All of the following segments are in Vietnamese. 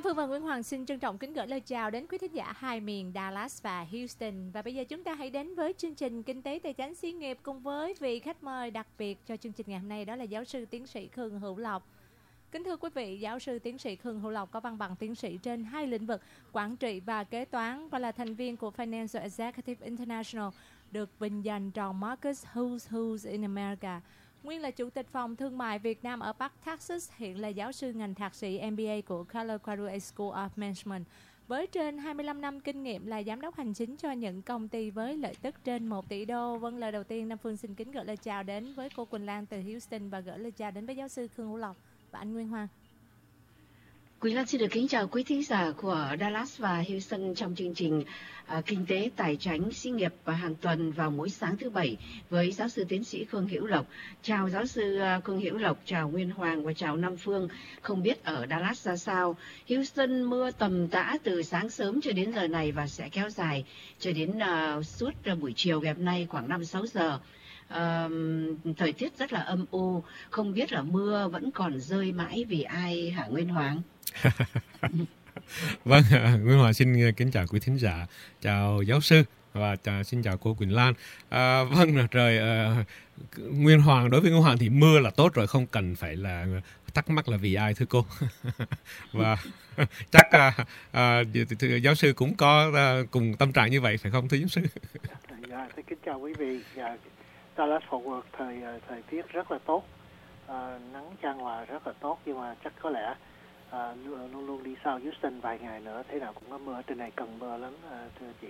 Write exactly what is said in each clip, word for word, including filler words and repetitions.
Nam Phương và Nguyễn Hoàng xin trân trọng kính gửi lời chào đến quý thính giả hai miền Dallas và Houston. Và bây giờ chúng ta hãy đến với chương trình Kinh tế Tài chính Xí nghiệp cùng với vị khách mời đặc biệt cho chương trình ngày hôm nay, đó là giáo sư tiến sĩ Khương Hữu Lộc. Kính thưa quý vị, giáo sư tiến sĩ Khương Hữu Lộc có văn bằng tiến sĩ trên hai lĩnh vực quản trị và kế toán và là thành viên của Financial Executive International, được vinh danh tròn Marcus Who's Who's in America. Nguyên là chủ tịch phòng thương mại Việt Nam ở Bắc Texas, hiện là giáo sư ngành thạc sĩ em bê a của Colorado School of Management. Với trên hai mươi lăm năm kinh nghiệm là giám đốc hành chính cho những công ty với lợi tức trên một tỷ đô. Vâng, lời đầu tiên Nam Phương xin kính gửi lời chào đến với cô Quỳnh Lan từ Houston và gửi lời chào đến với giáo sư Khương Hữu Lộc và anh Nguyên Hoàng. Quỳnh Lan xin được kính chào quý thính giả của Dallas và Houston trong chương trình uh, Kinh tế Tài chính Xí nghiệp và hàng tuần vào mỗi sáng thứ Bảy với giáo sư tiến sĩ Khương Hữu Lộc. Chào giáo sư uh, Khương Hữu Lộc, chào Nguyên Hoàng và chào Nam Phương. Không biết ở Dallas ra sao? Houston mưa tầm tã từ sáng sớm cho đến giờ này và sẽ kéo dài cho đến uh, suốt uh, buổi chiều ngày hôm nay khoảng năm sáu giờ. Uh, thời tiết rất là âm u, không biết là mưa vẫn còn rơi mãi vì ai hả Nguyên Hoàng? Vâng, Nguyên Hoàng xin kính chào quý thính giả, chào giáo sư và chào, xin chào cô Quỳnh Lan. À, vâng, rồi à, Nguyên Hoàng, đối với Nguyên Hoàng thì mưa là tốt rồi, không cần phải là thắc mắc là vì ai thưa cô. Và chắc à, à, giáo sư cũng có à, cùng tâm trạng như vậy phải không thưa giáo sư? Dạ, xin kính chào quý vị. Dạ, Dallas Fort Worth thời thời tiết rất là tốt, à, nắng chan hòa rất là tốt, nhưng mà chắc có lẽ à, luôn luôn đi sau Houston vài ngày nữa, thế nào cũng có mưa. Trên này cần mưa lắm, à, thưa chị.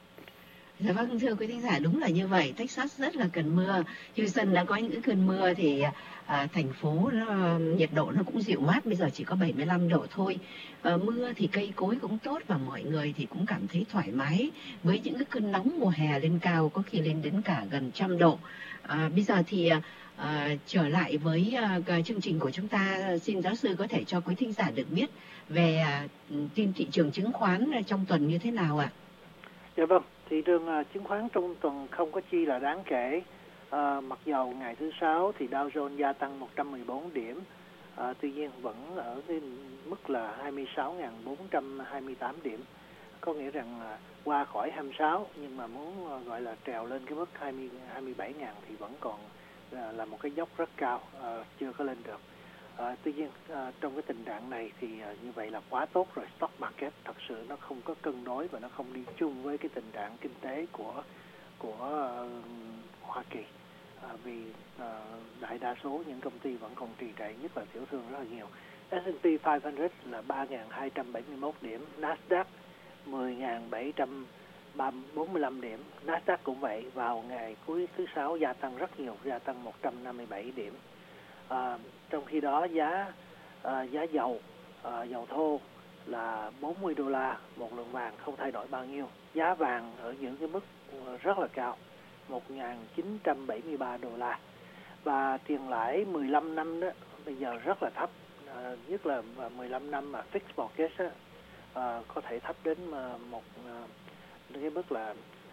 Dạ vâng, thưa quý thính giả, đúng là như vậy. Texas rất là cần mưa. Houston đã có những cơn mưa thì à, thành phố nó, nhiệt độ nó cũng dịu mát, bây giờ chỉ có bảy mươi lăm độ thôi. À, mưa thì cây cối cũng tốt và mọi người thì cũng cảm thấy thoải mái với những cái cơn nóng mùa hè lên cao, có khi lên đến cả gần trăm độ. À, bây giờ thì à, trở lại với à, chương trình của chúng ta, xin giáo sư có thể cho quý thính giả được biết về à, tin thị trường chứng khoán trong tuần như thế nào ạ? Dạ vâng. Thị trường uh, chứng khoán trong tuần không có chi là đáng kể. Uh, mặc dầu ngày thứ sáu thì Dow Jones gia tăng một trăm mười bốn điểm, uh, tuy nhiên vẫn ở cái mức là hai mươi sáu nghìn bốn trăm hai mươi tám điểm. Có nghĩa rằng uh, qua khỏi hai mươi sáu nhưng mà muốn uh, gọi là trèo lên cái mức hai mươi, hai mươi bảy nghìn thì vẫn còn uh, là một cái dốc rất cao, uh, chưa có lên được. À, tuy nhiên à, trong cái tình trạng này thì à, như vậy là quá tốt rồi. Stock market thật sự nó không có cân đối và nó không đi chung với cái tình trạng kinh tế của của uh, Hoa Kỳ, à, vì uh, đại đa số những công ty vẫn còn trì trệ, nhất là tiểu thương rất là nhiều. ét and pê năm trăm là ba nghìn hai trăm bảy mươi mốt điểm, Nasdaq mười nghìn bảy trăm bốn mươi lăm điểm. Nasdaq cũng vậy, vào ngày cuối thứ sáu gia tăng rất nhiều, gia tăng một trăm năm mươi bảy điểm. À, trong khi đó giá à, giá dầu à, dầu thô là bốn mươi đô la một lượng vàng, không thay đổi bao nhiêu. Giá vàng ở những cái mức rất là cao, một nghìn chín trăm bảy mươi ba đô la. Và tiền lãi mười lăm năm đó bây giờ rất là thấp, à, nhất là mười lăm năm mà fixed mortgage đó, à, có thể thấp đến một à, cái mức là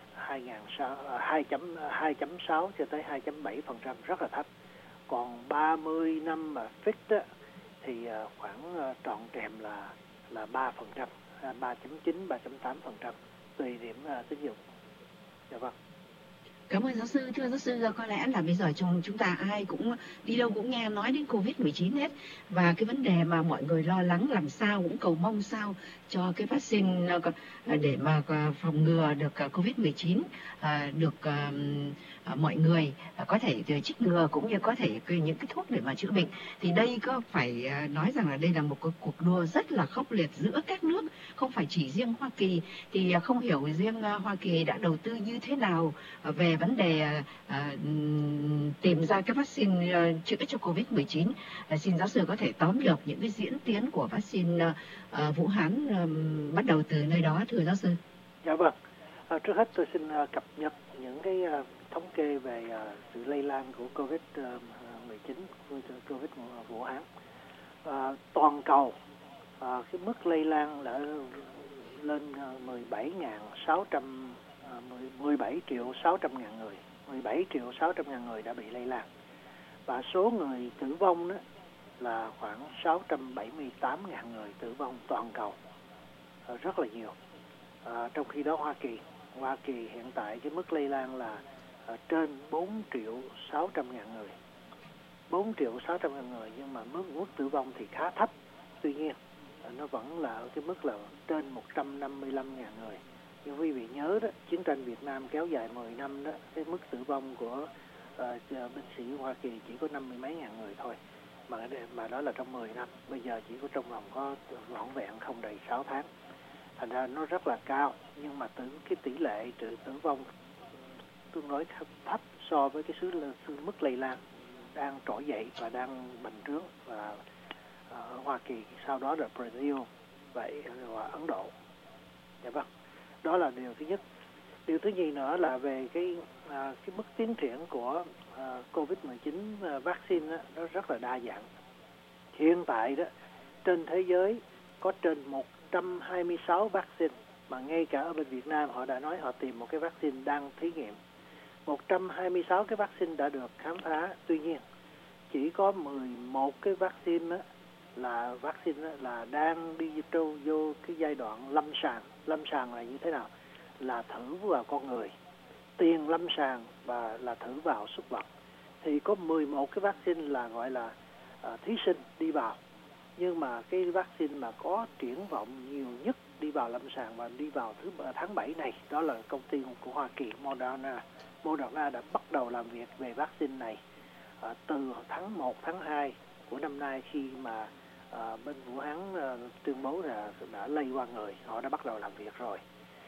hai chấm sáu cho tới hai chấm bảy phần trăm, rất là thấp. Còn ba mươi năm mà fix đó, thì khoảng trọn trèm là là ba phần trăm, ba chấm chín, ba chấm tám phần trăm tùy điểm tín dụng. Dạ vâng. Cảm ơn giáo sư. Thưa giáo sư, có lẽ là bây giờ trong chúng ta ai cũng đi đâu cũng nghe nói đến covid mười chín hết. Và cái vấn đề mà mọi người lo lắng làm sao, cũng cầu mong sao cho cái vaccine để mà phòng ngừa được covid mười chín được mọi người có thể chích ngừa, cũng như có thể những cái thuốc để mà chữa bệnh. Thì đây có phải nói rằng là đây là một cuộc đua rất là khốc liệt giữa các nước, không phải chỉ riêng Hoa Kỳ. Thì không hiểu riêng Hoa Kỳ đã đầu tư như thế nào về vấn đề uh, tìm ra cái vaccine uh, chữa cho covid mười chín. Uh, xin giáo sư có thể tóm lược những cái diễn tiến của vaccine uh, Vũ Hán uh, bắt đầu từ nơi đó, thưa giáo sư. Dạ vâng. À, trước hết tôi xin uh, cập nhật những cái uh, thống kê về uh, sự lây lan của covid mười chín, covid Vũ Hán. Uh, toàn cầu uh, cái mức lây lan đã lên uh, mười bảy nghìn sáu trăm mười bảy triệu sáu trăm ngàn người, mười bảy triệu sáu trăm ngàn người đã bị lây lan. Và số người tử vong đó là khoảng sáu trăm bảy mươi tám nghìn người tử vong toàn cầu, rất là nhiều. À, trong khi đó Hoa Kỳ, Hoa Kỳ hiện tại cái mức lây lan là à, trên bốn triệu sáu trăm nghìn người, bốn triệu sáu trăm nghìn người, nhưng mà mức mức tử vong thì khá thấp. Tuy nhiên nó vẫn là ở cái mức là trên một trăm năm mươi lăm nghìn người. Nhưng quý vị nhớ đó, chiến tranh Việt Nam kéo dài mười năm đó, cái mức tử vong của uh, binh sĩ Hoa Kỳ chỉ có năm mươi mấy ngàn người thôi, mà mà đó là trong mười năm. Bây giờ chỉ có trong vòng có vỏn vẹn không đầy sáu tháng. Thành ra nó rất là cao, nhưng mà từ cái tỷ lệ tử tử vong tương đối thấp so với cái số mức lây lan đang trỗi dậy và đang bành trướng, và ở Hoa Kỳ, sau đó là Brazil và Ấn Độ. Dạ vâng, đó là điều thứ nhất. Điều thứ nhì nữa là về cái à, cái mức tiến triển của à, covid mười chín à, vaccine đó, nó rất là đa dạng. Hiện tại đó trên thế giới có trên một trăm hai mươi sáu vaccine, mà ngay cả ở bên Việt Nam họ đã nói họ tìm một cái vaccine đang thí nghiệm. một trăm hai mươi sáu cái vaccine đã được khám phá, tuy nhiên chỉ có mười một cái vaccine đó, là vaccine đó, là đang đi vô, vô cái giai đoạn lâm sàng. Lâm sàng là như thế nào? Là thử vào con người, tiền lâm sàng và là thử vào súc vật. Thì có mười một cái vaccine là gọi là uh, thí sinh đi vào. Nhưng mà cái vaccine mà có triển vọng nhiều nhất đi vào lâm sàng và đi vào thứ tháng bảy này, đó là công ty của Hoa Kỳ Moderna. Moderna đã bắt đầu làm việc về vaccine này à, từ tháng một, tháng hai của năm nay, khi mà à, bên Vũ Hán à, tuyên bố là đã lây qua người, họ đã bắt đầu làm việc rồi.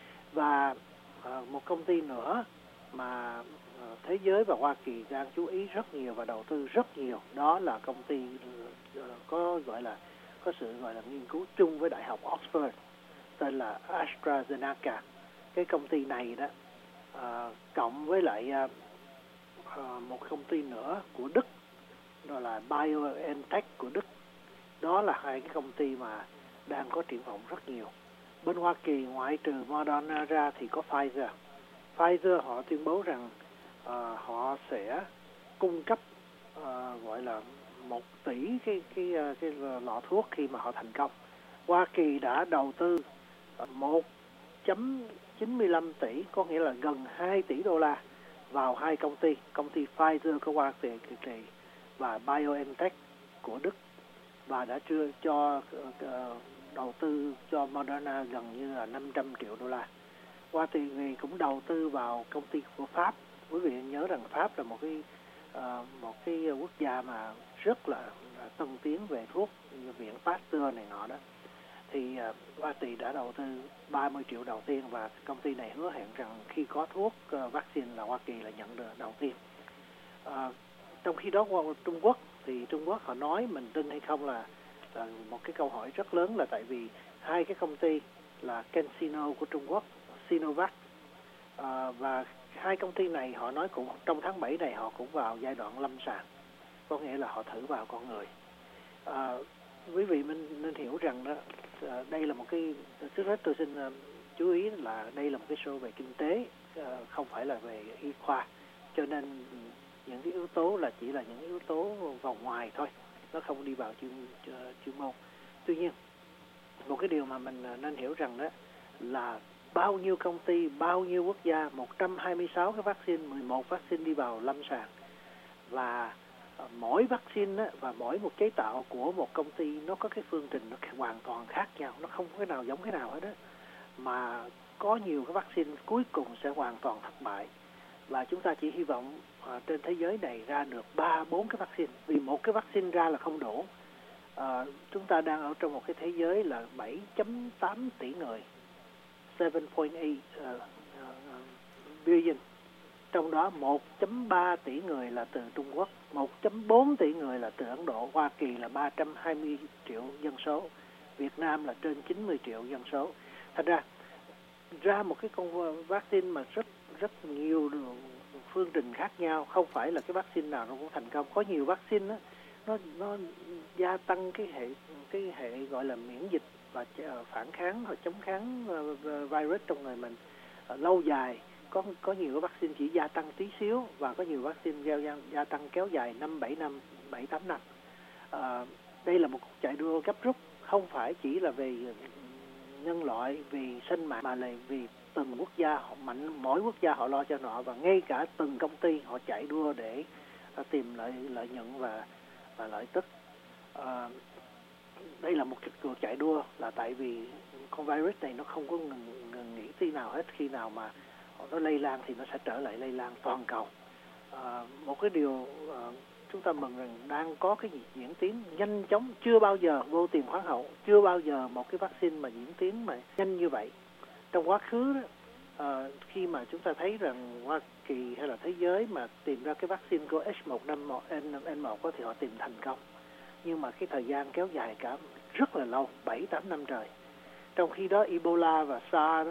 Và à, một công ty nữa mà à, thế giới và Hoa Kỳ đang chú ý rất nhiều và đầu tư rất nhiều, đó là công ty à, có gọi là có sự gọi là nghiên cứu chung với Đại học Oxford, tên là AstraZeneca. Cái công ty này đó à, cộng với lại à, à, một công ty nữa của Đức, đó là BioNTech của Đức. Đó là hai cái công ty mà đang có triển vọng rất nhiều. Bên Hoa Kỳ ngoại trừ Moderna ra thì có Pfizer. Pfizer họ tuyên bố rằng à, họ sẽ cung cấp à, gọi là một tỷ cái cái cái, cái lọ thuốc khi mà họ thành công. Hoa Kỳ đã đầu tư một phẩy chín mươi lăm tỷ, có nghĩa là gần hai tỷ đô la vào hai công ty, công ty Pfizer của Hoa Kỳ và BioNTech của Đức, và đã chưa cho uh, đầu tư cho Moderna gần như là năm trăm triệu đô la. Hoa Kỳ cũng đầu tư vào công ty của Pháp. Quý vị nhớ rằng Pháp là một cái uh, một cái quốc gia mà rất là tân tiến về thuốc, viện Pasteur này nọ đó. Thì uh, Hoa Kỳ đã đầu tư ba mươi triệu đầu tiên, và công ty này hứa hẹn rằng khi có thuốc uh, vaccine là Hoa Kỳ là nhận được đầu tiên. Uh, trong khi đó qua Trung Quốc thì Trung Quốc họ nói, mình tin hay không là, là một cái câu hỏi rất lớn, là tại vì hai cái công ty là CanSino của Trung Quốc, Sinovac, uh, và hai công ty này họ nói cũng trong tháng bảy này họ cũng vào giai đoạn lâm sàng, có nghĩa là họ thử vào con người. Uh, quý vị mình nên hiểu rằng đó, uh, đây là một cái, trước hết tôi xin uh, chú ý là đây là một cái show về kinh tế, uh, không phải là về y khoa, cho nên những cái yếu tố là chỉ là những yếu tố vòng ngoài thôi, nó không đi vào chuyên, chuyên môn. Tuy nhiên một cái điều mà mình nên hiểu rằng đó là bao nhiêu công ty, bao nhiêu quốc gia, một trăm hai mươi sáu cái vaccine, mười một vaccine đi vào lâm sàng, và mỗi vaccine á, và mỗi một chế tạo của một công ty nó có cái phương trình nó hoàn toàn khác nhau, nó không có cái nào giống cái nào hết đó. Mà có nhiều cái vaccine cuối cùng sẽ hoàn toàn thất bại, và chúng ta chỉ hy vọng à, trên thế giới này ra được ba bốn cái vaccine, vì một cái vaccine ra là không đủ. À, chúng ta đang ở trong một cái thế giới là bảy phẩy tám tỷ người, bảy phẩy tám uh, uh, billion, trong đó một phẩy ba tỷ người là từ Trung Quốc, một phẩy bốn tỷ người là từ Ấn Độ, Hoa Kỳ là ba trăm hai mươi triệu dân số, Việt Nam là trên chín mươi triệu dân số. Thành ra ra một cái con vaccine mà rất rất nhiều phương trình khác nhau, không phải là cái vaccine nào nó cũng thành công. Có nhiều vaccine đó, nó nó gia tăng cái hệ cái hệ gọi là miễn dịch và phản kháng hoặc chống kháng virus trong người mình lâu dài. Có có nhiều cái vaccine chỉ gia tăng tí xíu, và có nhiều vaccine gia, gia tăng kéo dài năm bảy năm, bảy tám năm. À, đây là một cuộc chạy đua gấp rút, không phải chỉ là về nhân loại, vì sinh mạng, mà là vì từng quốc gia họ mạnh, mỗi quốc gia họ lo cho họ, và ngay cả từng công ty họ chạy đua để uh, tìm lợi lợi nhuận và và lợi tức. Uh, đây là một cuộc chạy đua là tại vì con virus này nó không có ngừng, ngừng nghỉ tí nào hết. Khi nào mà nó lây lan thì nó sẽ trở lại lây lan toàn cầu. Uh, một cái điều uh, chúng ta mừng rằng đang có cái diễn tiến nhanh chóng, chưa bao giờ vô tìm khoáng hậu, chưa bao giờ một cái vaccine mà diễn tiến mà nhanh như vậy. Trong quá khứ đó, uh, khi mà chúng ta thấy rằng Hoa Kỳ hay là thế giới mà tìm ra cái vaccine của H một N một thì họ tìm thành công. Nhưng mà cái thời gian kéo dài cả rất là lâu, bảy tám năm trời. Trong khi đó Ebola và SARS đó,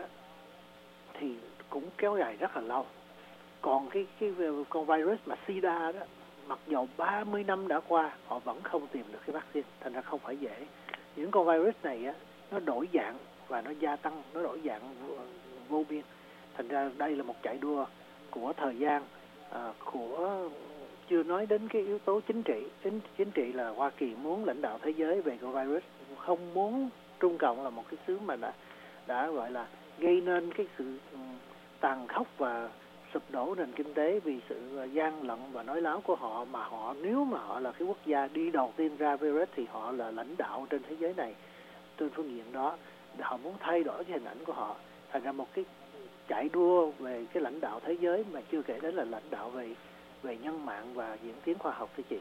thì cũng kéo dài rất là lâu. Còn cái, cái con virus mà SIDA đó, mặc dầu ba mươi năm đã qua, họ vẫn không tìm được cái vaccine, thành ra không phải dễ. Những con virus này á, nó đổi dạng và nó gia tăng, nó đổi dạng vô biên. Thành ra đây là một chạy đua của thời gian, à, của chưa nói đến cái yếu tố chính trị. Chính, chính trị là Hoa Kỳ muốn lãnh đạo thế giới về con virus, không muốn Trung Cộng là một cái xứ mà đã, đã gọi là gây nên cái sự tàn khốc và sụp đổ nền kinh tế vì sự gian lận và nói láo của họ, mà họ nếu mà họ là cái quốc gia đi đầu tiên ra virus thì họ là lãnh đạo trên thế giới này. Trên phương diện đó họ muốn thay đổi cái hình ảnh của họ, thành ra một cái chạy đua về cái lãnh đạo thế giới, mà chưa kể đến là lãnh đạo về về nhân mạng và diễn tiến khoa học thưa chị.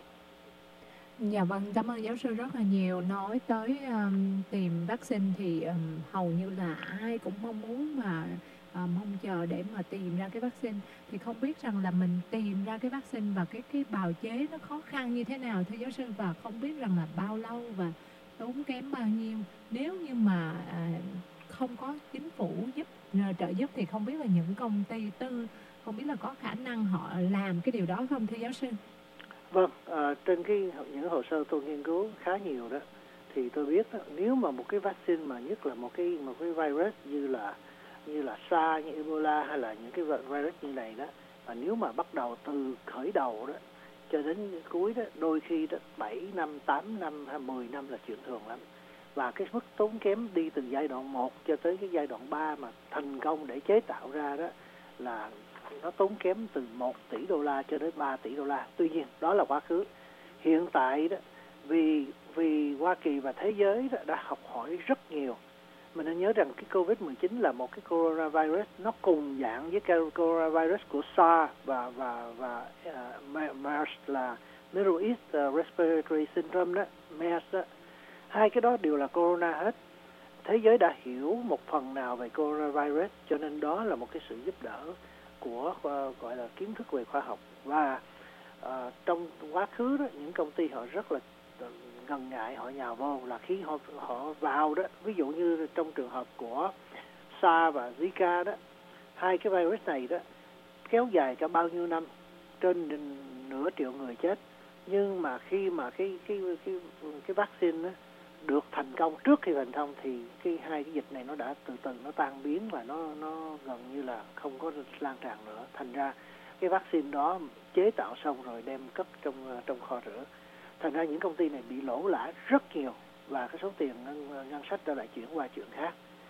Dạ vâng, cảm ơn giáo sư rất là nhiều. Nói tới um, tìm vaccine thì um, hầu như là ai cũng mong muốn mà uh, mong chờ để mà tìm ra cái vaccine. Thì không biết rằng là mình tìm ra cái vaccine và cái cái bào chế nó khó khăn như thế nào thưa giáo sư, và không biết rằng là bao lâu và tốn kém bao nhiêu. Nếu như mà uh, không có chính phủ giúp uh, trợ giúp thì không biết là những công ty tư không biết là có khả năng họ làm cái điều đó không thưa giáo sư? Vâng, à, trên cái những hồ sơ tôi nghiên cứu khá nhiều đó, thì tôi biết đó, nếu mà một cái vaccine mà nhất là một cái một cái virus như là như là SARS, như Ebola hay là những cái virus như này đó, mà nếu mà bắt đầu từ khởi đầu đó cho đến cuối đó, đôi khi đó bảy năm, tám năm hay mười năm là chuyện thường lắm. Và cái mức tốn kém đi từ giai đoạn một cho tới cái giai đoạn ba mà thành công để chế tạo ra đó là nó tốn kém từ một tỷ đô la cho đến ba tỷ đô la. Tuy nhiên đó là quá khứ. Hiện tại đó, vì vì Hoa Kỳ và thế giới đó đã học hỏi rất nhiều. Mình nên nhớ rằng cái covid mười chín là một cái coronavirus, nó cùng dạng với cái coronavirus của SARS và và và uh, MERS là Middle East uh, Respiratory Syndrome đó, MERS đó. Hai cái đó đều là corona hết. Thế giới đã hiểu một phần nào về coronavirus, cho nên đó là một cái sự giúp đỡ của uh, gọi là kiến thức về khoa học. Và uh, trong quá khứ đó, những công ty họ rất là ngần ngại, họ nhào vô là khi họ họ vào đó, ví dụ như trong trường hợp của SARS và Zika đó, hai cái virus này đó kéo dài cả bao nhiêu năm, trên nửa triệu người chết. Nhưng mà khi mà cái cái cái cái vaccine đó được thành công, trước khi thành công thì cái hai cái dịch này nó đã từ từ nó tan biến và nó nó gần như là không có lan tràn nữa. Thành ra cái vaccine đó chế tạo xong rồi đem cất trong trong kho rửa. Thành ra những công ty này bị lỗ lã rất nhiều, và cái số tiền ngân, ngân sách đã lại chuyển qua chuyện khác.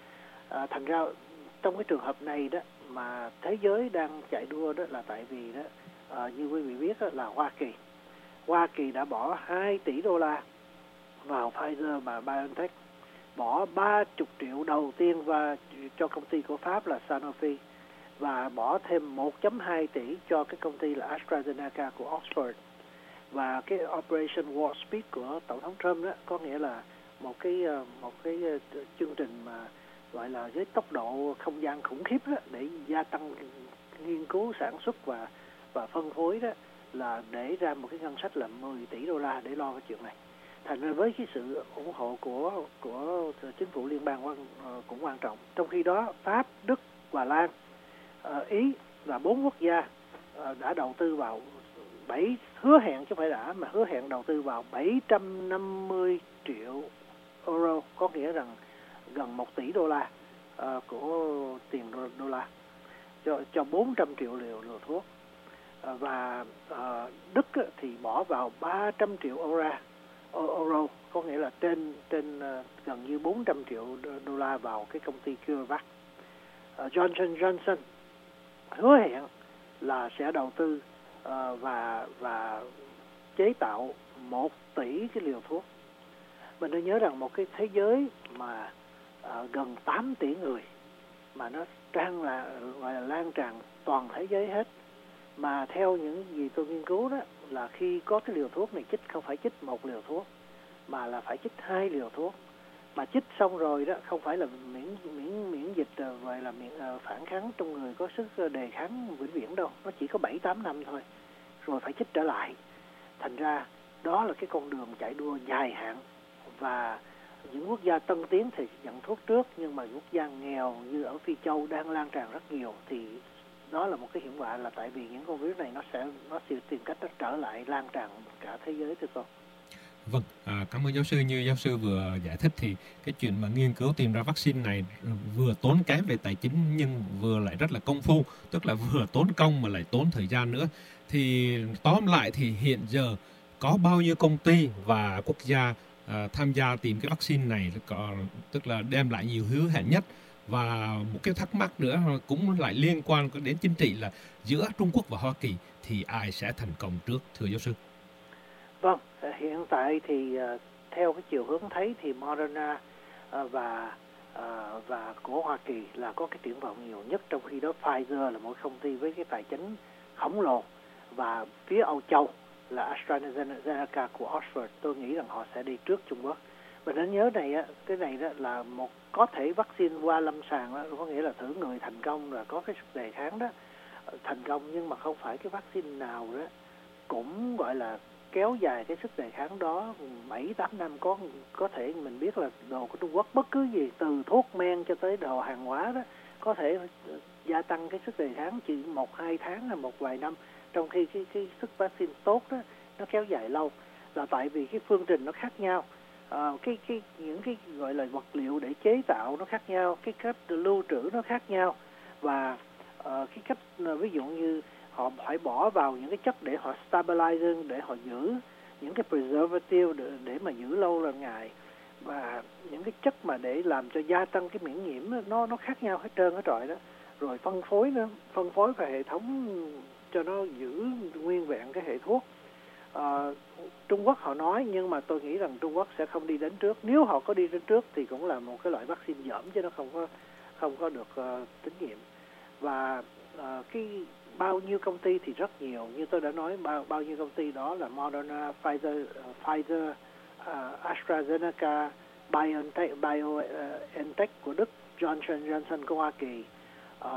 À, thành ra trong cái trường hợp này đó mà thế giới đang chạy đua đó là tại vì đó à, như quý vị biết đó, là Hoa Kỳ Hoa Kỳ đã bỏ hai tỷ đô la vào Pfizer và BioNTech, bỏ ba mươi triệu đầu tiên và cho công ty của Pháp là Sanofi, và bỏ thêm một phẩy hai tỷ cho cái công ty là AstraZeneca của Oxford. Và cái Operation Warp Speed của Tổng thống Trump đó có nghĩa là một cái một cái chương trình mà gọi là với tốc độ không gian khủng khiếp đó, để gia tăng nghiên cứu, sản xuất và và phân phối đó, là để ra một cái ngân sách là mười tỷ đô la để lo cái chuyện này. Thành ra với cái sự ủng hộ của của chính phủ liên bang quan, cũng quan trọng. Trong khi đó Pháp, Đức và Lan, Ý là bốn quốc gia đã đầu tư vào bảy hứa hẹn chứ không phải đã mà hứa hẹn đầu tư vào bảy trăm năm mươi triệu euro, có nghĩa rằng gần một tỷ đô la uh, của tiền đô, đô la cho cho bốn trăm triệu liều liều thuốc. Uh, và uh, Đức thì bỏ vào ba trăm triệu euro euro, có nghĩa là trên trên uh, gần như bốn trăm triệu đô la vào cái công ty CureVac. Uh, Johnson Johnson hứa hẹn là sẽ đầu tư uh, và và chế tạo một tỷ cái liều thuốc. Mình nên nhớ rằng một cái thế giới mà uh, gần tám tỷ người mà nó trang là gọi là lan tràn toàn thế giới hết, mà theo những gì tôi nghiên cứu đó là khi có cái liều thuốc này chích không phải chích một liều thuốc mà là phải chích hai liều thuốc, mà chích xong rồi đó không phải là miễn miễn miễn dịch gọi là miễn uh, phản kháng trong người có sức đề kháng vĩnh viễn đâu, nó chỉ có bảy tám năm thôi rồi phải chích trở lại. Thành ra đó là cái con đường chạy đua dài hạn, và những quốc gia tân tiến thì nhận thuốc trước, nhưng mà quốc gia nghèo như ở Phi Châu đang lan tràn rất nhiều, thì đó là một cái hiểm họa, là tại vì những con virus này nó sẽ nó sẽ tìm cách nó trở lại lan tràn cả thế giới thưa con. Vâng, à, cảm ơn giáo sư. Như giáo sư vừa giải thích thì cái chuyện mà nghiên cứu tìm ra vaccine này vừa tốn kém về tài chính nhưng vừa lại rất là công phu, tức là vừa tốn công mà lại tốn thời gian nữa. Thì tóm lại thì hiện giờ có bao nhiêu công ty và quốc gia à, tham gia tìm cái vaccine này, có, tức là đem lại nhiều hứa hẹn nhất. Và một cái thắc mắc nữa cũng lại liên quan đến chính trị là giữa Trung Quốc và Hoa Kỳ thì ai sẽ thành công trước, thưa giáo sư? Vâng, hiện tại thì uh, theo cái chiều hướng thấy thì Moderna uh, và uh, và của Hoa Kỳ là có cái triển vọng nhiều nhất, trong khi đó Pfizer là một công ty với cái tài chính khổng lồ, và phía Âu Châu là AstraZeneca của Oxford, tôi nghĩ rằng họ sẽ đi trước Trung Quốc. Và nên nhớ này á, cái này đó là một có thể vaccine qua lâm sàng đó, có nghĩa là thử người thành công rồi có cái sức đề kháng đó thành công, nhưng mà không phải cái vaccine nào đó cũng gọi là kéo dài cái sức đề kháng đó bảy tám năm. Có có thể mình biết là đồ của Trung Quốc bất cứ gì từ thuốc men cho tới đồ hàng hóa đó có thể gia tăng cái sức đề kháng chỉ một hai tháng hay một vài năm, trong khi cái cái sức vaccine tốt đó nó kéo dài lâu, là tại vì cái phương trình nó khác nhau. À, cái cái những cái gọi là vật liệu để chế tạo nó khác nhau, cái cách lưu trữ nó khác nhau, và uh, cái cách ví dụ như họ phải bỏ vào những cái chất để họ stabilize, để họ giữ những cái preservative để, để mà giữ lâu là ngày, và những cái chất mà để làm cho gia tăng cái miễn nhiễm nó nó khác nhau hết trơn hết trọi đó. Rồi phân phối nữa, phân phối về hệ thống cho nó giữ nguyên vẹn cái hệ thuốc. À, Trung Quốc họ nói, nhưng mà tôi nghĩ rằng Trung Quốc sẽ không đi đến trước. Nếu họ có đi đến trước thì cũng là một cái loại vaccine dởm chứ nó không có không có được uh, tín nhiệm. Và uh, cái bao nhiêu công ty thì rất nhiều, như tôi đã nói, bao bao nhiêu công ty đó là Moderna, Pfizer, uh, Pfizer, uh, AstraZeneca, BioNTech, BioNTech của Đức, Johnson Johnson của Hoa Kỳ, uh,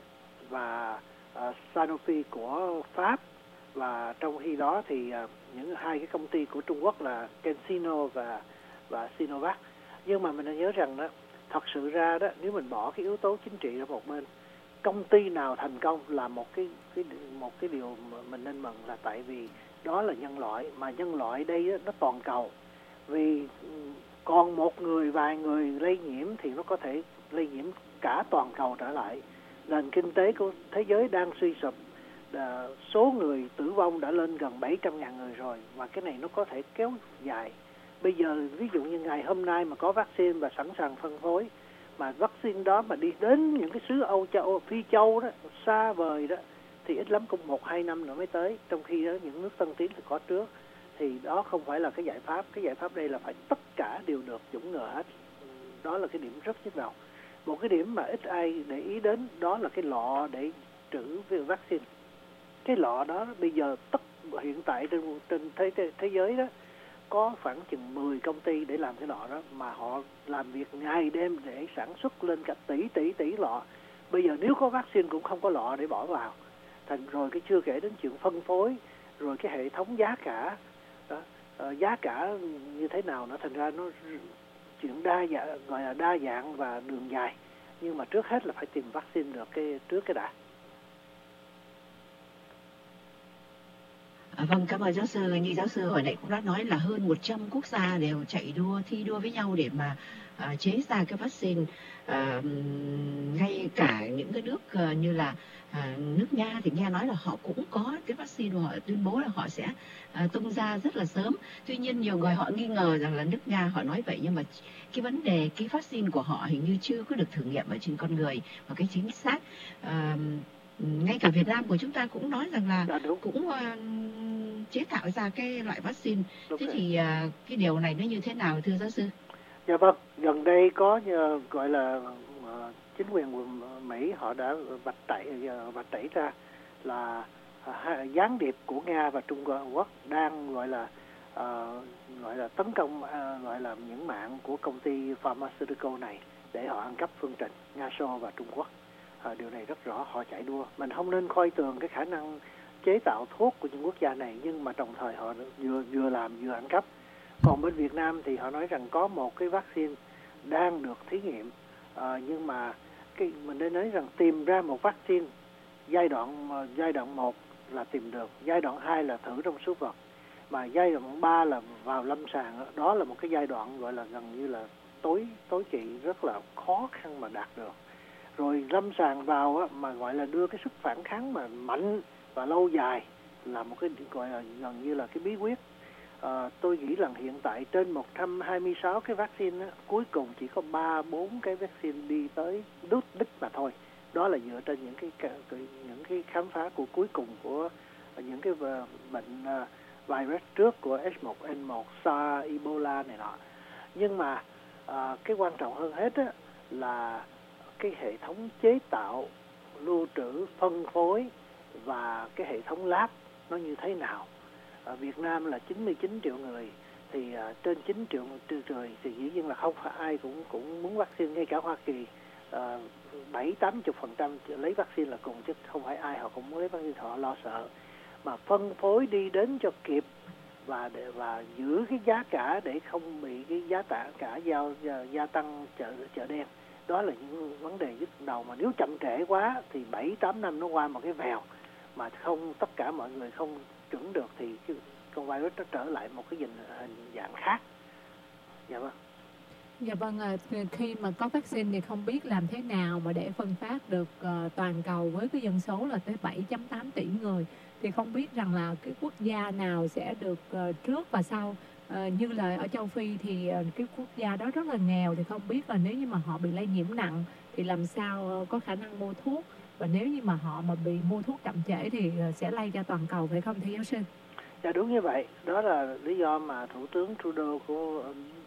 và uh, Sanofi của Pháp. Và trong khi đó thì uh, những hai cái công ty của Trung Quốc là CanSino và và Sinovac. Nhưng mà mình nên nhớ rằng đó, thật sự ra đó, nếu mình bỏ cái yếu tố chính trị ra một bên, công ty nào thành công là một cái cái một cái điều mà mình nên mừng, là tại vì đó là nhân loại, mà nhân loại đây đó, nó toàn cầu. Vì còn một người vài người lây nhiễm thì nó có thể lây nhiễm cả toàn cầu trở lại. Nền kinh tế của thế giới đang suy sụp. À, số người tử vong đã lên gần bảy trăm ngàn người rồi, và cái này nó có thể kéo dài. Bây giờ ví dụ như ngày hôm nay mà có vaccine và sẵn sàng phân phối, mà vaccine đó mà đi đến những cái xứ Âu Châu, Phi Châu đó, xa vời đó, thì ít lắm cũng một hai năm nữa mới tới, trong khi đó những nước tân tiến thì có trước. Thì đó không phải là cái giải pháp. Cái giải pháp đây là phải tất cả đều được chủng ngừa hết. Đó là cái điểm rất nhức đầu. Một cái điểm mà ít ai để ý đến đó là cái lọ để trữ vaccine. Cái lọ đó bây giờ tất hiện tại trên, trên thế, thế giới đó có khoảng chừng mười công ty để làm cái lọ đó, mà họ làm việc ngày đêm để sản xuất lên cả tỷ tỷ tỷ lọ. Bây giờ nếu có vaccine cũng không có lọ để bỏ vào. Thành rồi cái chưa kể đến chuyện phân phối, rồi cái hệ thống giá cả đó, uh, giá cả như thế nào nó thành ra nó chuyện đa dạng, gọi là đa dạng và đường dài. Nhưng mà trước hết là phải tìm vaccine được cái trước cái đã. À, vâng, cảm ơn giáo sư. Như giáo sư hồi nãy cũng đã nói là hơn một trăm quốc gia đều chạy đua, thi đua với nhau để mà à, chế ra cái vaccine. À, ngay cả những cái nước à, như là à, nước Nga thì nghe nói là họ cũng có cái vaccine và họ tuyên bố là họ sẽ à, tung ra rất là sớm. Tuy nhiên nhiều người họ nghi ngờ rằng là nước Nga họ nói vậy nhưng mà cái vấn đề cái vaccine của họ hình như chưa có được thử nghiệm ở trên con người một cái chính xác. À, ngay cả Việt Nam của chúng ta cũng nói rằng là cũng uh, chế tạo ra cái loại vaccine. Đúng thế rồi. Thì uh, cái điều này nó như thế nào thưa giáo sư? Dạ vâng, gần đây có uh, gọi là uh, chính quyền của Mỹ họ đã bạch tẩy uh, bạch tẩy ra là uh, gián điệp của Nga và Trung Quốc đang gọi là uh, gọi là tấn công uh, gọi là những mạng của công ty pharmaceutical này để họ ăn cắp phương trình Nga So và Trung Quốc. À, điều này rất rõ, họ chạy đua. Mình không nên coi thường cái khả năng chế tạo thuốc của những quốc gia này, nhưng mà đồng thời họ vừa vừa làm vừa ăn cắp. Còn bên Việt Nam thì họ nói rằng có một cái vaccine đang được thí nghiệm, à, nhưng mà cái mình nên nói rằng tìm ra một vaccine giai đoạn giai đoạn một là tìm được, giai đoạn hai là thử trong súc vật, mà giai đoạn ba là vào lâm sàng. Đó là một cái giai đoạn gọi là gần như là tối tối kỵ, rất là khó khăn mà đạt được. Rồi lâm sàng vào á, mà gọi là đưa cái sức phản kháng mà mạnh và lâu dài là một cái gọi là gần như là cái bí quyết. À, tôi nghĩ rằng hiện tại trên một trăm hai mươi sáu cái vaccine á, cuối cùng chỉ có ba bốn cái vaccine đi tới đích đích mà thôi. Đó là dựa trên những cái những cái khám phá của cuối cùng của những cái bệnh uh, virus trước của H một N một, SARS, Ebola này nọ. Nhưng mà uh, cái quan trọng hơn hết á, là cái hệ thống chế tạo, lưu trữ, phân phối và cái hệ thống lab nó như thế nào. Ở Việt Nam là chín mươi chín triệu người, thì uh, trên chín triệu người thì dĩ nhiên là không phải ai cũng cũng muốn vaccine. Ngay cả Hoa Kỳ uh, bảy tám mươi phần trăm lấy vaccine là cùng, chứ không phải ai họ cũng muốn lấy vaccine, họ lo sợ. Mà phân phối đi đến cho kịp và để và giữ cái giá cả để không bị cái giá tạ cả giao gia tăng chợ chợ đen. Đó là những vấn đề nhức đầu, mà nếu chậm trễ quá thì bảy tám năm nó qua một cái vèo mà không tất cả mọi người không chuẩn được thì cái con virus nó trở lại một cái hình, hình dạng khác. Dạ vâng. Dạ vâng, khi mà có vaccine thì không biết làm thế nào mà để phân phát được uh, toàn cầu với cái dân số là tới bảy phẩy tám tỷ người, thì không biết rằng là cái quốc gia nào sẽ được uh, trước và sau. Uh, như là ở châu Phi thì uh, cái quốc gia đó rất là nghèo, thì không biết là nếu như mà họ bị lây nhiễm nặng thì làm sao uh, có khả năng mua thuốc, và nếu như mà họ mà bị mua thuốc chậm trễ thì uh, sẽ lây ra toàn cầu, phải không thưa giáo sư? Dạ đúng như vậy, đó là lý do mà Thủ tướng Trudeau của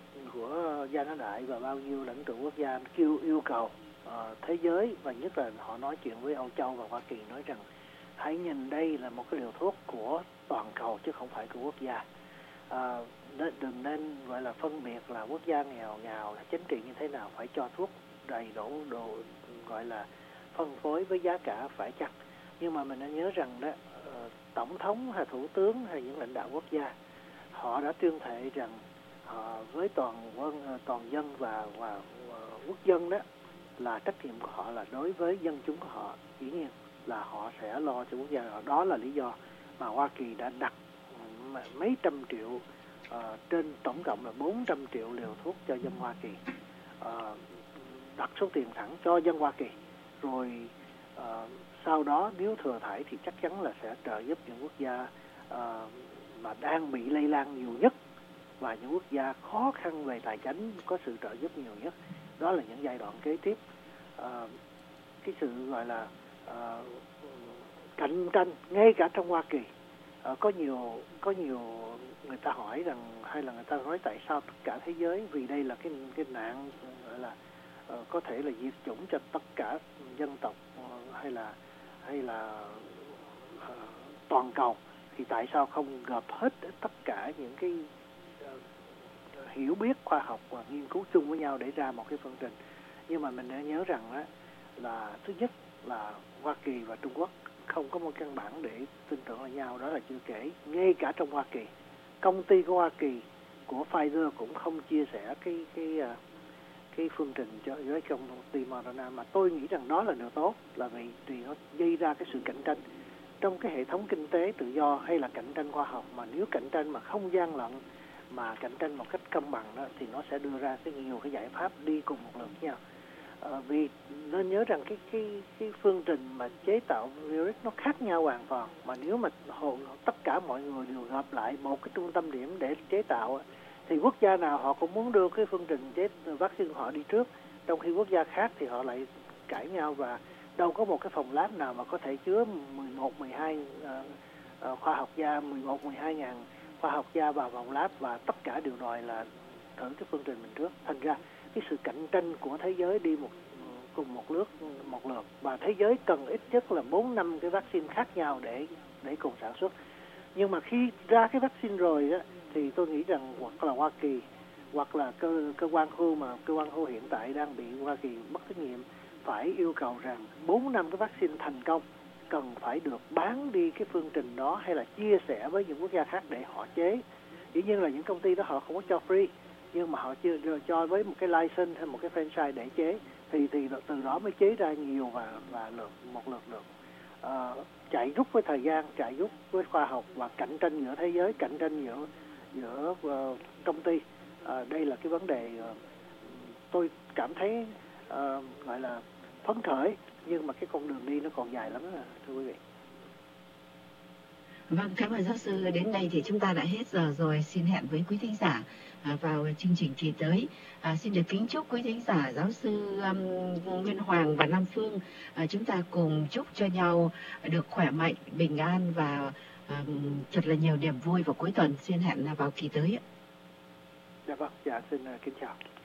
của Gia拿Đại và bao nhiêu lãnh tụ quốc gia kêu yêu cầu uh, thế giới, và nhất là họ nói chuyện với Âu Châu và Hoa Kỳ, nói rằng hãy nhìn đây là một cái liều thuốc của toàn cầu chứ không phải của quốc gia. Uh, đừng nên gọi là phân biệt là quốc gia nghèo nghèo chính trị như thế nào, phải cho thuốc đầy đủ, đồ gọi là phân phối với giá cả phải chăng. Nhưng mà mình nên nhớ rằng đó, uh, tổng thống hay thủ tướng hay những lãnh đạo quốc gia họ đã tuyên thệ rằng uh, với toàn quân uh, toàn dân và và uh, quốc dân, đó là trách nhiệm của họ là đối với dân chúng của họ, dĩ nhiên là họ sẽ lo cho quốc gia họ. Đó là lý do mà Hoa Kỳ đã đặt mấy trăm triệu, uh, trên tổng cộng là bốn trăm triệu liều thuốc cho dân Hoa Kỳ, uh, đặt số tiền thẳng cho dân Hoa Kỳ, rồi uh, sau đó nếu thừa thãi thì chắc chắn là sẽ trợ giúp những quốc gia uh, mà đang bị lây lan nhiều nhất và những quốc gia khó khăn về tài chính có sự trợ giúp nhiều nhất. Đó là những giai đoạn kế tiếp. Uh, cái sự gọi là uh, cạnh tranh ngay cả trong Hoa Kỳ. Uh, có nhiều có nhiều người ta hỏi rằng, hay là người ta nói tại sao tất cả thế giới, vì đây là cái cái nạn gọi là uh, có thể là diệt chủng cho tất cả dân tộc, uh, hay là hay là uh, toàn cầu, thì tại sao không gộp hết tất cả những cái uh, hiểu biết khoa học và nghiên cứu chung với nhau để ra một cái phương trình. Nhưng mà mình nên nhớ rằng đó, là thứ nhất là Hoa Kỳ và Trung Quốc không có một căn bản để tin tưởng vào nhau, đó là chưa kể ngay cả trong Hoa Kỳ, công ty của Hoa Kỳ của Pfizer cũng không chia sẻ cái cái cái phương trình cho với công ty Moderna, mà tôi nghĩ rằng đó là điều tốt, là vì vì nó gây ra cái sự cạnh tranh trong cái hệ thống kinh tế tự do hay là cạnh tranh khoa học, mà nếu cạnh tranh mà không gian lận mà cạnh tranh một cách công bằng đó, thì nó sẽ đưa ra cái nhiều cái giải pháp đi cùng một lượt nhau. À, vì nên nhớ rằng cái cái cái phương trình mà chế tạo virus nó khác nhau hoàn toàn, mà nếu mà hồn tất cả mọi người đều hợp lại một cái trung tâm điểm để chế tạo thì quốc gia nào họ cũng muốn đưa cái phương trình chế vaccine họ đi trước, trong khi quốc gia khác thì họ lại cãi nhau, và đâu có một cái phòng lab nào mà có thể chứa mười một, mười hai uh, uh, khoa học gia, mười một, mười hai ngàn khoa học gia vào phòng lab và tất cả đều đòi là thử cái phương trình mình trước. Thành ra cái sự cạnh tranh của thế giới đi một cùng một lượt một lượt, và thế giới cần ít nhất là bốn năm cái vaccine khác nhau để để cùng sản xuất. Nhưng mà khi ra cái vaccine rồi đó, thì tôi nghĩ rằng hoặc là Hoa Kỳ hoặc là cơ cơ quan khu mà cơ quan khu hiện tại đang bị Hoa Kỳ mất trách nhiệm phải yêu cầu rằng bốn năm cái vaccine thành công cần phải được bán đi cái phương trình đó hay là chia sẻ với những quốc gia khác để họ chế. Dĩ nhiên là những công ty đó họ không có cho free, nhưng mà họ chưa cho với một cái license hay một cái franchise để chế, thì thì từ đó mới chế ra nhiều và và lượt một lượt lượt à, chạy rút với thời gian, chạy rút với khoa học và cạnh tranh giữa thế giới, cạnh tranh giữa giữa uh, công ty. À, đây là cái vấn đề uh, tôi cảm thấy uh, gọi là phấn khởi, nhưng mà cái con đường đi nó còn dài lắm đó, thưa quý vị. Vâng, cảm ơn giáo sư. Đến đây thì chúng ta đã hết giờ rồi. Xin hẹn với quý thính giả à, vào chương trình kỳ tới. À, xin được kính chúc quý thính giả, giáo sư um, Nguyên Hoàng và Nam Phương, à, chúng ta cùng chúc cho nhau được khỏe mạnh, bình an và um, thật là nhiều niềm vui vào cuối tuần. Xin hẹn vào kỳ tới. Dạ vâng, dạ xin uh, kính chào.